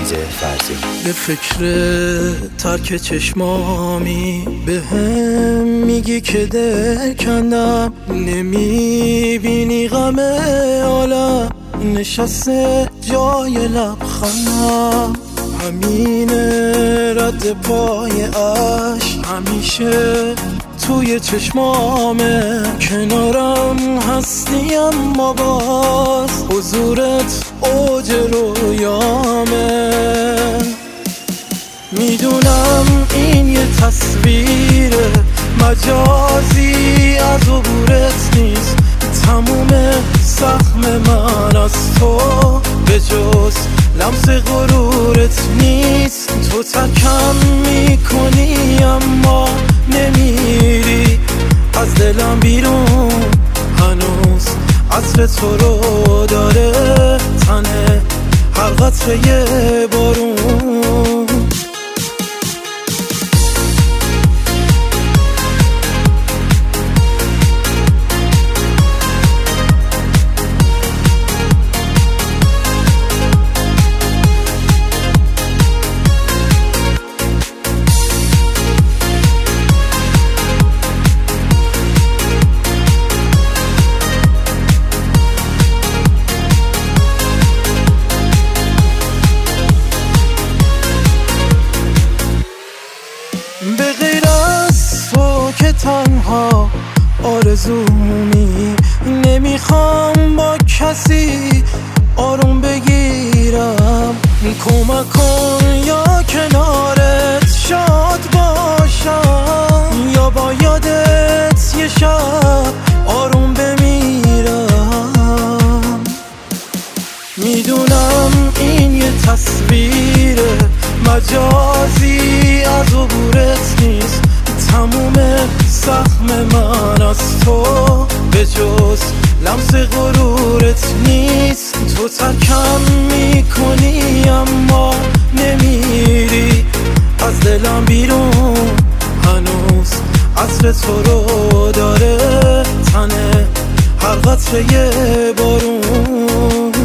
عزیز فرزین. به فکر ترک چشمامی به هم میگی که دل کندم، نمیبینی غم عالم نشسته جای لبخندم، همین رد پای عشق همیشه توی چشمامه، کنارم هستی اما باز حضورت اوج رویامه. میدونم این یه تصویر مجازی از عبورت نیست، تموم زخم من از تو به جز لمس غرورت نیست. تو ترکم میکنی اما نمیری از دلم بیرون، هنوز عطر تو رو داره تنه هر قطره بارون. به غیر از تو که تنها آرزومی، نمیخوام با کسی آروم بگیرم، کمک کن یا کنارت شاد باشم، یا با یادت یه شب آروم بمیرم. میدونم این یه تصویر مجازی از عبورت نیست، تموم زخم من از تو به جز لمس غرورت نیست. تو ترکم میکنی اما نمیری از دلم بیرون، هنوز عطر تو رو داره تنه هر قطره بارون.